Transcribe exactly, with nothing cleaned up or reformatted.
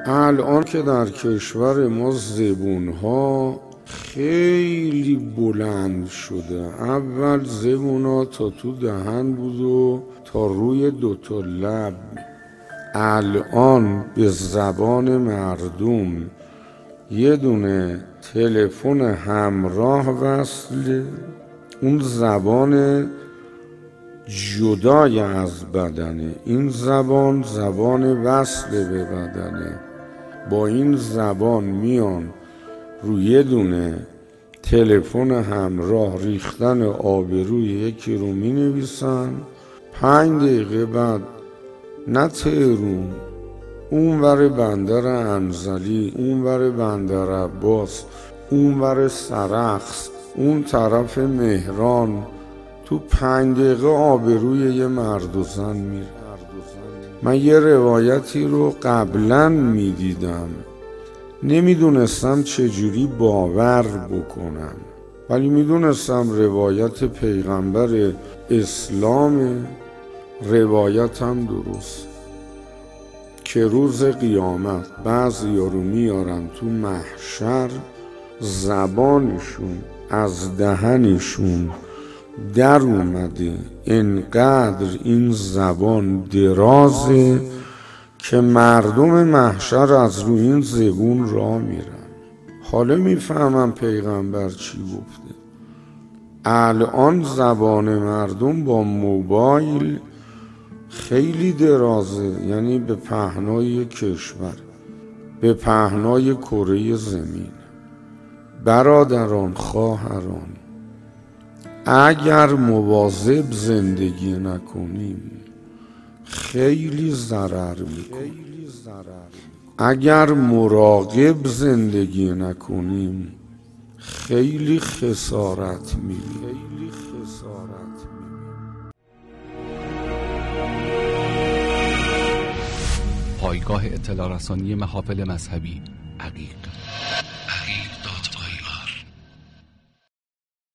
الان که در کشور ما زبونها خیلی بلند شده. اول زبونها تا تو دهن بود و تا روی دوتا لب. الان به زبان مردم یه دونه تلفن همراه وصله، اون زبان جدای از بدنه، این زبان زبان وصل به بدنه. با این زبان میان روی یه دونه تلفن همراه ریختن آبروی یکی رو می نویسن. پنج دقیقه بعد نه تهرون، اون ور بندر انزلی، اون ور بندر عباس، اون ور سرخس، اون طرف مهران، تو پنج دقیقه آبروی یه مرد و زن میره. من یه روایتی رو قبلا میدیدم، نمیدونستم چجوری باور بکنم، ولی میدونستم روایت پیغمبر اسلام، روایت هم درست، که روز قیامت بعضی رو میارن تو محشر، زبانشون از دهنشون در اومده، انقدر این زبان درازه که مردم محشر از روی این زبون راه میرن. حالا میفهمم پیغمبر چی گفته. الان زبان مردم با موبایل خیلی درازه، یعنی به پهنای کشور، به پهنای کره زمین. برادران، خواهران، اگر مواظب زندگی نکنیم خیلی ضرر میکنیم. اگر مراقب زندگی نکنیم خیلی خسارت می‌بینیم. پایگاه اطلاع رسانی محافل مذهبی عقیق.